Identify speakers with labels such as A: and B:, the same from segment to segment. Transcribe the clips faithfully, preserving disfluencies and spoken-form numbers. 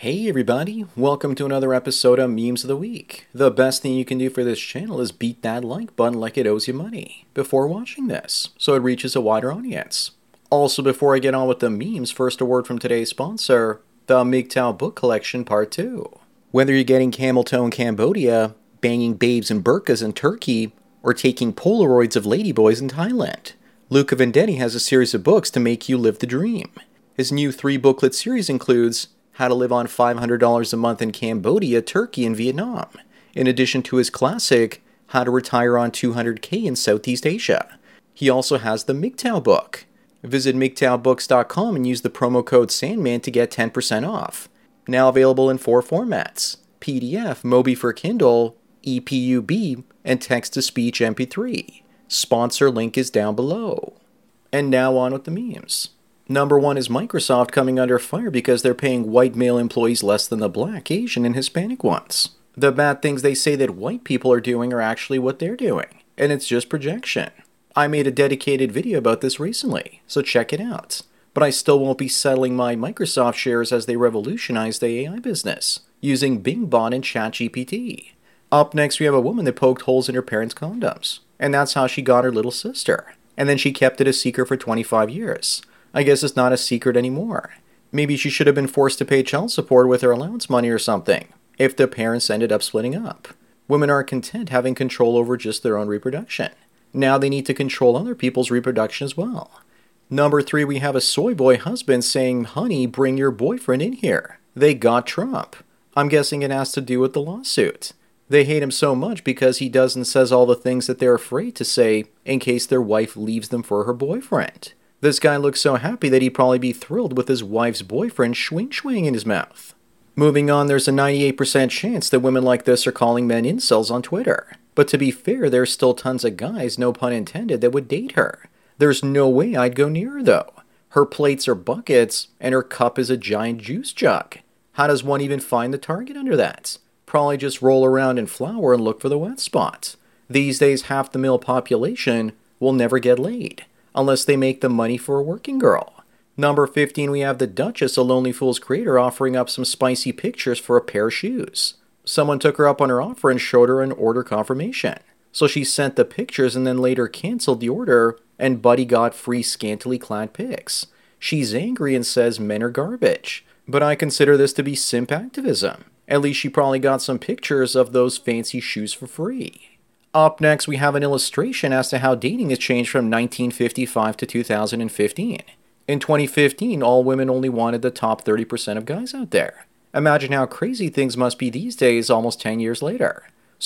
A: Hey everybody, welcome to another episode of Memes of the Week. The best thing you can do for this channel is beat that like button like it owes you money before watching this, so it reaches a wider audience. Also, before I get on with the memes, first a word from today's sponsor, the M G T O W Book Collection Part two. Whether you're getting camel toe in Cambodia, banging babes in burqas in Turkey, or taking Polaroids of ladyboys in Thailand, Luca Vendetti has a series of books to make you live the dream. His new three-booklet series includes How to Live on five hundred dollars a Month in Cambodia, Turkey, and Vietnam, in addition to his classic, How to Retire on two hundred K in Southeast Asia. He also has the M G T O W book. Visit M G T O W books dot com and use the promo code Sandman to get ten percent off. Now available in four formats, P D F, Mobi for Kindle, E P U B, and text-to-speech M P three. Sponsor link is down below. And now on with the memes. Number one is Microsoft coming under fire because they're paying white male employees less than the black, Asian, and Hispanic ones. The bad things they say that white people are doing are actually what they're doing, and it's just projection. I made a dedicated video about this recently, so check it out. But I still won't be selling my Microsoft shares as they revolutionize the A I business, using Bing Bot and ChatGPT. Up next, we have a woman that poked holes in her parents' condoms, and that's how she got her little sister. And then she kept it a secret for twenty-five years. I guess it's not a secret anymore. Maybe she should have been forced to pay child support with her allowance money or something, if the parents ended up splitting up. Women are content having control over just their own reproduction. Now they need to control other people's reproduction as well. Number three, we have a soy boy husband saying, honey, bring your boyfriend in here. They got Trump. I'm guessing it has to do with the lawsuit. They hate him so much because he does and says all the things that they're afraid to say in case their wife leaves them for her boyfriend. This guy looks so happy that he'd probably be thrilled with his wife's boyfriend swing-swing in his mouth. Moving on, there's a ninety-eight percent chance that women like this are calling men incels on Twitter. But to be fair, there's still tons of guys, no pun intended, that would date her. There's no way I'd go near her though. Her plates are buckets, and her cup is a giant juice jug. How does one even find the target under that? Probably just roll around in flour and look for the wet spot. These days, half the male population will never get laid, unless they make the money for a working girl. Number fifteen, we have the Duchess, a Lonely Fool's creator, offering up some spicy pictures for a pair of shoes. Someone took her up on her offer and showed her an order confirmation. So she sent the pictures and then later canceled the order, and Buddy got free scantily clad pics. She's angry and says men are garbage. But I consider this to be simp activism. At least she probably got some pictures of those fancy shoes for free. Up next, we have an illustration as to how dating has changed from nineteen fifty-five to two thousand fifteen. In twenty fifteen, all women only wanted the top thirty percent of guys out there. Imagine how crazy things must be these days almost ten years later.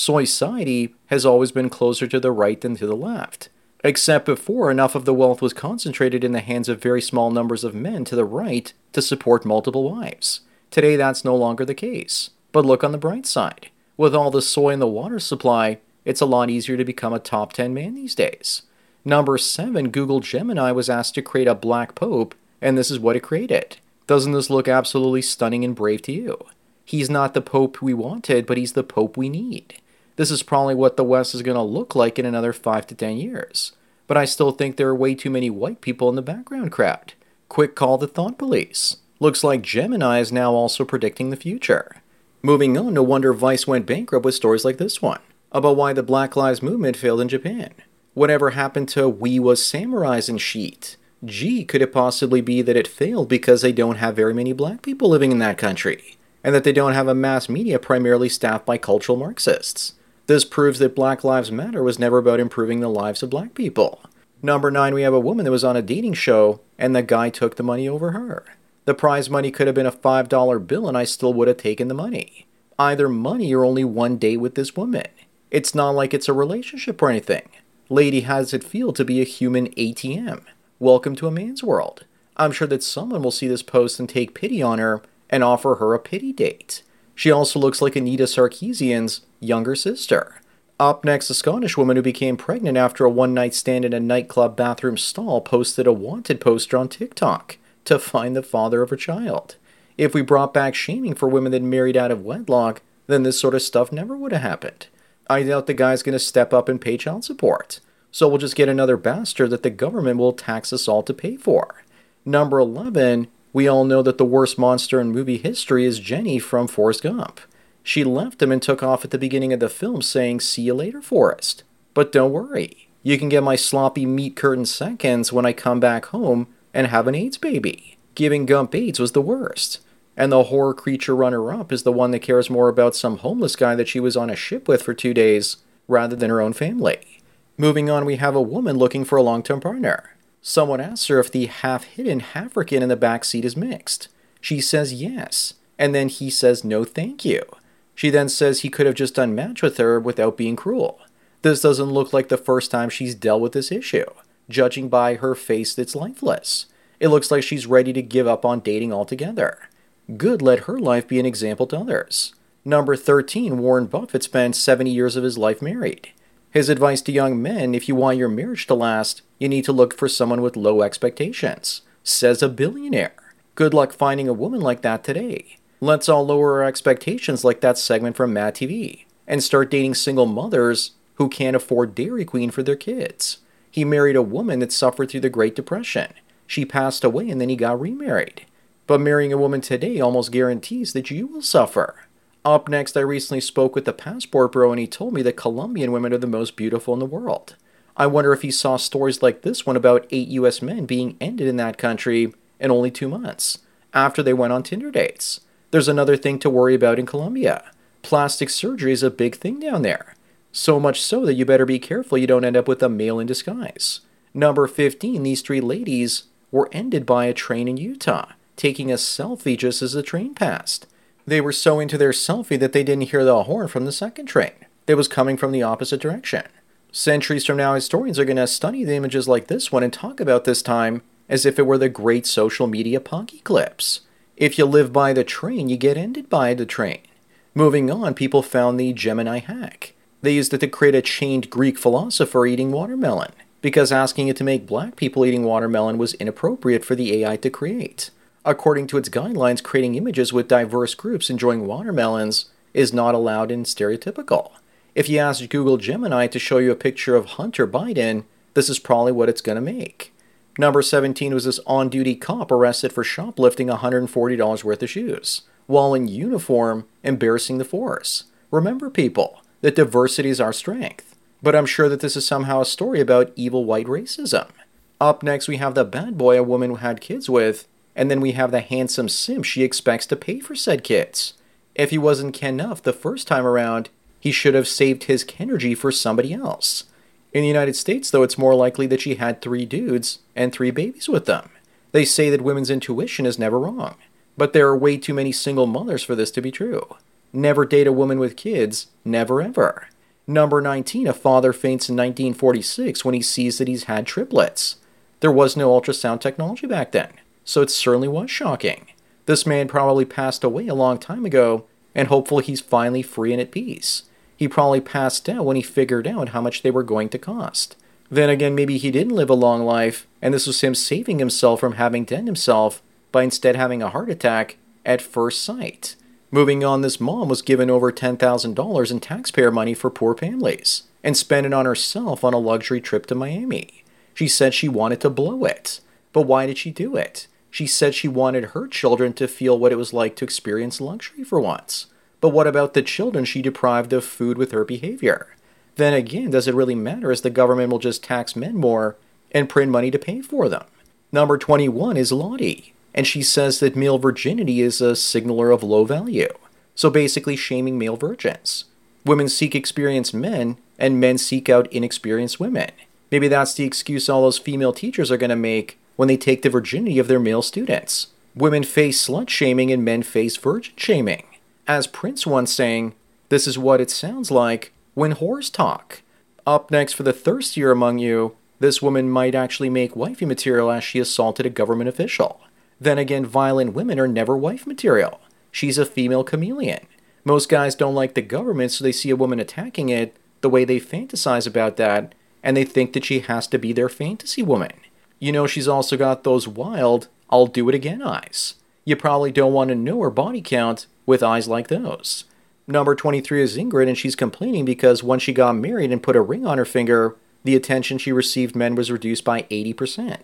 A: Society has always been closer to the right than to the left. Except before, enough of the wealth was concentrated in the hands of very small numbers of men to the right to support multiple wives. Today, that's no longer the case. But look on the bright side. With all the soy in the water supply, it's a lot easier to become a top ten man these days. Number seven, Google Gemini was asked to create a black pope, and this is what it created. Doesn't this look absolutely stunning and brave to you? He's not the pope we wanted, but he's the pope we need. This is probably what the West is going to look like in another five to ten years. But I still think there are way too many white people in the background crowd. Quick call the thought police. Looks like Gemini is now also predicting the future. Moving on, no wonder Vice went bankrupt with stories like this one, about why the Black Lives Movement failed in Japan. Whatever happened to We Was Samurais and Sheet? Gee, could it possibly be that it failed because they don't have very many black people living in that country? And that they don't have a mass media primarily staffed by cultural Marxists? This proves that Black Lives Matter was never about improving the lives of black people. Number nine, we have a woman that was on a dating show, and the guy took the money over her. The prize money could have been a five dollar bill and I still would have taken the money. Either money or only one date with this woman. It's not like it's a relationship or anything. Lady, how does it feel to be a human A T M? Welcome to a man's world. I'm sure that someone will see this post and take pity on her and offer her a pity date. She also looks like Anita Sarkeesian's younger sister. Up next, a Scottish woman who became pregnant after a one-night stand in a nightclub bathroom stall posted a wanted poster on TikTok to find the father of her child. If we brought back shaming for women that married out of wedlock, then this sort of stuff never would have happened. I doubt the guy's going to step up and pay child support. So we'll just get another bastard that the government will tax us all to pay for. Number eleven, We all know that the worst monster in movie history is Jenny from Forrest Gump. She left him and took off at the beginning of the film saying, "See you later, Forrest. But don't worry, you can get my sloppy meat curtain seconds when I come back home and have an AIDS baby." Giving Gump AIDS was the worst. And the horror creature runner-up is the one that cares more about some homeless guy that she was on a ship with for two days rather than her own family. Moving on, we have a woman looking for a long-term partner. Someone asks her if the half-hidden African in the back seat is mixed. She says yes, and then he says no thank you. She then says he could have just done match with her without being cruel. This doesn't look like the first time she's dealt with this issue. Judging by her face, it's lifeless. It looks like she's ready to give up on dating altogether. Good, let her life be an example to others. Number thirteen, Warren Buffett spent seventy years of his life married. His advice to young men: if you want your marriage to last, you need to look for someone with low expectations. Says a billionaire. Good luck finding a woman like that today. Let's all lower our expectations like that segment from Mad T V and start dating single mothers who can't afford Dairy Queen for their kids. He married a woman that suffered through the Great Depression. She passed away and then he got remarried. But marrying a woman today almost guarantees that you will suffer. Up next, I recently spoke with the passport bro and he told me that Colombian women are the most beautiful in the world. I wonder if he saw stories like this one about eight U S men being ended in that country in only two months, after they went on Tinder dates. There's another thing to worry about in Colombia. Plastic surgery is a big thing down there. So much so that you better be careful you don't end up with a male in disguise. Number fifteen, these three ladies were ended by a train in Utah, taking a selfie just as the train passed. They were so into their selfie that they didn't hear the horn from the second train that was coming from the opposite direction. Centuries from now, historians are going to study the images like this one and talk about this time as if it were the great social media Pocky clips. If you live by the train, you get ended by the train. Moving on, people found the Gemini hack. They used it to create a chained Greek philosopher eating watermelon, because asking it to make black people eating watermelon was inappropriate for the A I to create. According to its guidelines, creating images with diverse groups enjoying watermelons is not allowed and stereotypical. If you ask Google Gemini to show you a picture of Hunter Biden, this is probably what it's going to make. Number seventeen was this on-duty cop arrested for shoplifting one hundred forty dollars worth of shoes, while in uniform, embarrassing the force. Remember, people, that diversity is our strength. But I'm sure that this is somehow a story about evil white racism. Up next, we have the bad boy a woman had kids with, and then we have the handsome simp she expects to pay for said kids. If he wasn't Ken-nough the first time around, he should have saved his Kenergy for somebody else. In the United States, though, it's more likely that she had three dudes and three babies with them. They say that women's intuition is never wrong, but there are way too many single mothers for this to be true. Never date a woman with kids, never ever. Number nineteen, a father faints in nineteen forty-six when he sees that he's had triplets. There was no ultrasound technology back then, so it certainly was shocking. This man probably passed away a long time ago, and hopefully he's finally free and at peace. He probably passed out when he figured out how much they were going to cost. Then again, maybe he didn't live a long life, and this was him saving himself from having to end himself by instead having a heart attack at first sight. Moving on, this mom was given over ten thousand dollars in taxpayer money for poor families, and spent it on herself on a luxury trip to Miami. She said she wanted to blow it. But why did she do it? She said she wanted her children to feel what it was like to experience luxury for once. But what about the children she deprived of food with her behavior? Then again, does it really matter, as the government will just tax men more and print money to pay for them? Number twenty-one is Lottie, and she says that male virginity is a signaler of low value. So basically shaming male virgins. Women seek experienced men, and men seek out inexperienced women. Maybe that's the excuse all those female teachers are going to make when they take the virginity of their male students. Women face slut shaming and men face virgin shaming. As Prince once sang, this is what it sounds like when whores talk. Up next, for the thirstier among you, this woman might actually make wifey material as she assaulted a government official. Then again, violent women are never wife material. She's a female chameleon. Most guys don't like the government, so they see a woman attacking it the way they fantasize about that, and they think that she has to be their fantasy woman. You know, she's also got those wild, I'll do it again eyes. You probably don't want to know her body count with eyes like those. Number twenty-three is Ingrid, and she's complaining because when she got married and put a ring on her finger, the attention she received men was reduced by eighty percent.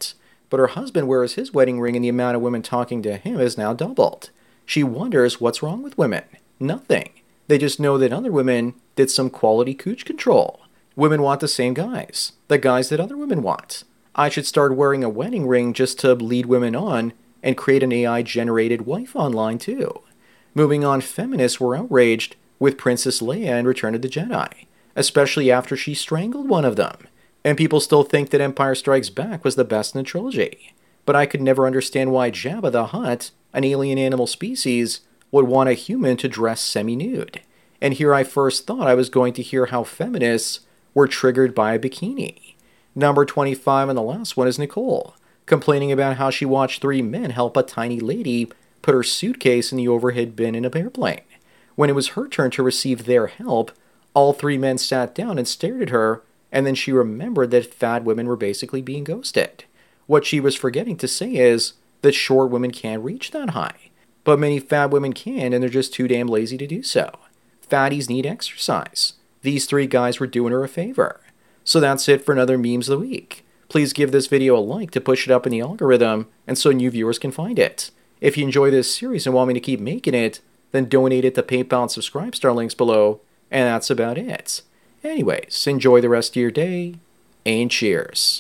A: but her husband wears his wedding ring and the amount of women talking to him is now doubled. She wonders what's wrong with women. Nothing. They just know that other women did some quality cooch control. Women want the same guys, the guys that other women want. I should start wearing a wedding ring just to lead women on and create an A I-generated wife online too. Moving on, feminists were outraged with Princess Leia in Return of the Jedi, especially after she strangled one of them. And people still think that Empire Strikes Back was the best in the trilogy. But I could never understand why Jabba the Hutt, an alien animal species, would want a human to dress semi-nude. And here I first thought I was going to hear how feminists were triggered by a bikini. Number twenty-five and the last one is Nicole, complaining about how she watched three men help a tiny lady put her suitcase in the overhead bin in an airplane. When it was her turn to receive their help, all three men sat down and stared at her, and then she remembered that fat women were basically being ghosted. What she was forgetting to say is that short women can't reach that high, but many fat women can, and they're just too damn lazy to do so. Fatties need exercise. These three guys were doing her a favor. So that's it for another Memes of the Week. Please give this video a like to push it up in the algorithm and so new viewers can find it. If you enjoy this series and want me to keep making it, then donate it to PayPal and Subscribestar links below, and that's about it. Anyways, enjoy the rest of your day, and cheers.